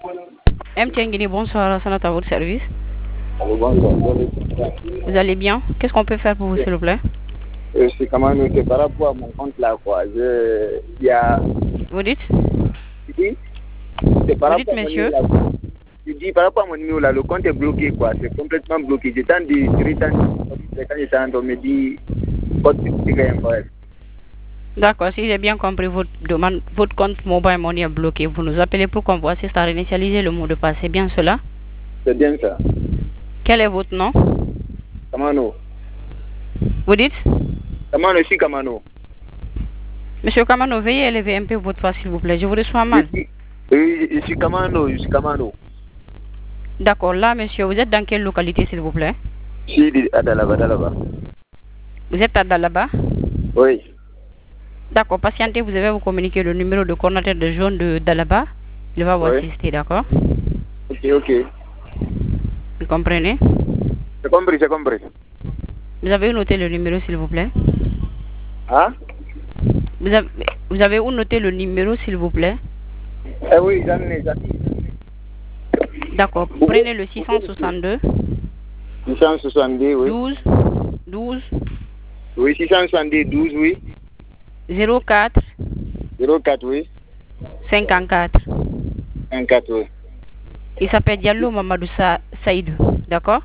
MTN Guinée, bonsoir, Sanat à votre service. Bonsoir. Vous allez bien? Qu'est-ce qu'on peut faire pour vous, s'il vous plaît? C'est comment noter par rapport à mon compte là, quoi. Il y a. Vous dites? C'est par Vous rapport dites, à mon monsieur? numéro là. Je dis par rapport à mon numéro là, le compte est bloqué, quoi. C'est complètement bloqué. J'ai tant de quand j'étais en train de me dire, votre petit est incorrect. D'accord, si j'ai bien compris votre demande, votre compte mobile money est bloqué. Vous nous appelez pour qu'on vous assiste à réinitialiser le mot de passe. C'est bien cela? C'est bien ça. Quel est votre nom? Kamano. Vous dites? Kamano, je suis Kamano. Monsieur Kamano, veuillez élever un peu votre voix, s'il vous plaît. Je vous reçois mal. Je suis Kamano. D'accord, là, monsieur, vous êtes dans quelle localité, s'il vous plaît? Je suis à Dalaba. Vous êtes à Dalaba? Oui. D'accord, patientez, vous allez vous communiquer le numéro de coordinateur de zone de Dalaba. Il va vous assister, d'accord? Ok. Vous comprenez? J'ai compris. Vous avez où noté le numéro, s'il vous plaît? Hein? Vous avez où noté le numéro, s'il vous plaît? Oui, j'en ai. D'accord, prenez le 662. 662, oui. 12. Oui, 662, 12, oui. 04. 04, oui. 54. 54, oui. Il s'appelle Diallo Mamadou Saïdou, d'accord?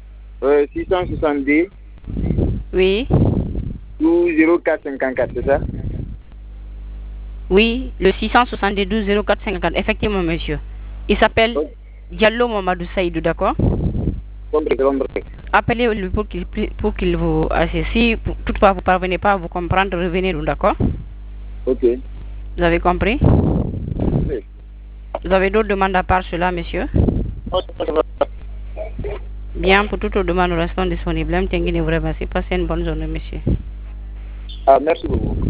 662. Oui. 12 04 54, c'est ça? Oui, le 672 04 54, effectivement, monsieur. Il s'appelle Diallo Mamadou Saïdou, d'accord? Compris. Appelez-le pour qu'il vous assiste. Si toutefois vous ne parvenez pas à vous comprendre, revenez-nous, d'accord? Ok. Vous avez compris? Oui. Vous avez d'autres demandes à part cela, monsieur? Bien, pour toutes les demandes, nous restons disponibles. Passez une bonne journée, monsieur. Merci beaucoup.